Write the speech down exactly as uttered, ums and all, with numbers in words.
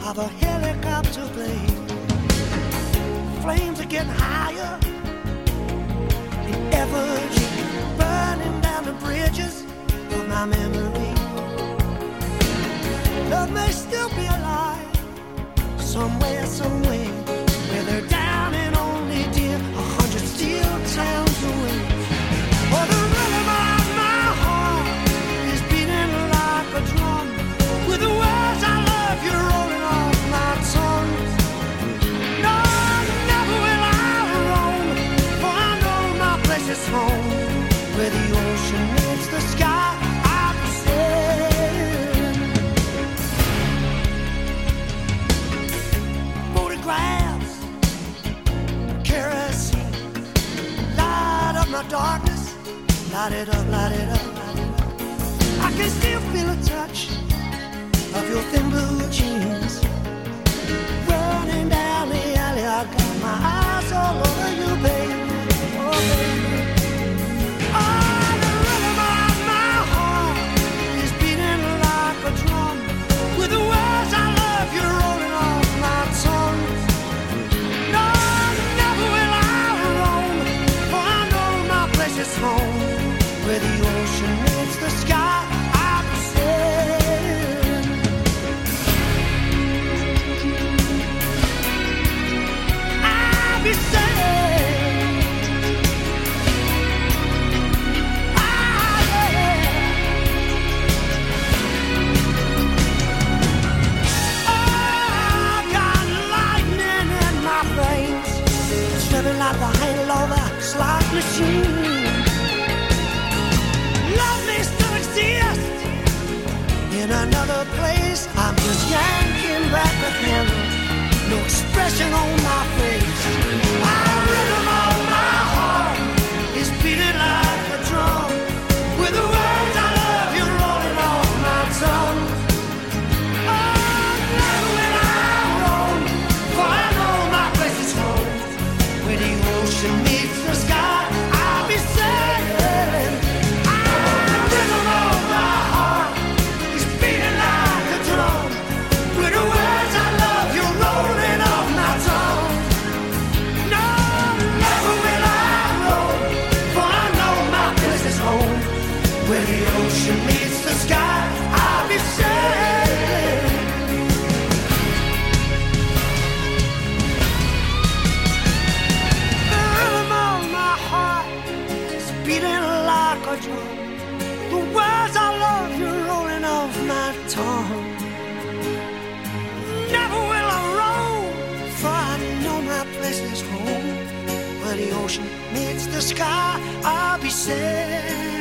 of a helicopter blade. Flames are getting higher, the efforts burning down the bridges of my memory. Love may still be alive, somewhere, somewhere, where they're down and only dear, a hundred steel towns away. Oh, the rhythm of my heart is beating like a drum, with the words I love you rolling off my tongue. No, never will I roam, for I know my place is home, where the ocean meets the sky. I'll be sailing. Photographs, kerosene, light up my darkness, light it up, light it up, light it up. I can still feel a touch of your thin blue jeans running down the alley. I got my eyes all over you, baby. Oh, baby. Oh, the rhythm of my heart is beating like a drum, with the words I love you rolling off my tongue. No, never will I roam, for I know my place is home, where the ocean meets the sky. I'll be sailing. I'll be sailing. Ah, yeah. Oh, I got lightning in my veins, slipping like the handle of a slot machine. Love may still exist in another place. I'm just yanking back the handle, no expression on my face. My rhythm of my heart is beating like a drum, with the words I love you rolling off my tongue. Oh, never will I roam, for I know my place is home, where the ocean meets the sky. I'll be sailing. Ah, rhythm of my heart is beating like a drum, with the words I love you rolling off my tongue. No, never will I roam, for I know my place is home, where the ocean meets the sky. I'll be sailing. The rhythm of my heart is beating like a drum, the words I love you rolling off my tongue. Never will I roam, for I know my place is home, where the ocean meets the sky. I'll be sailing.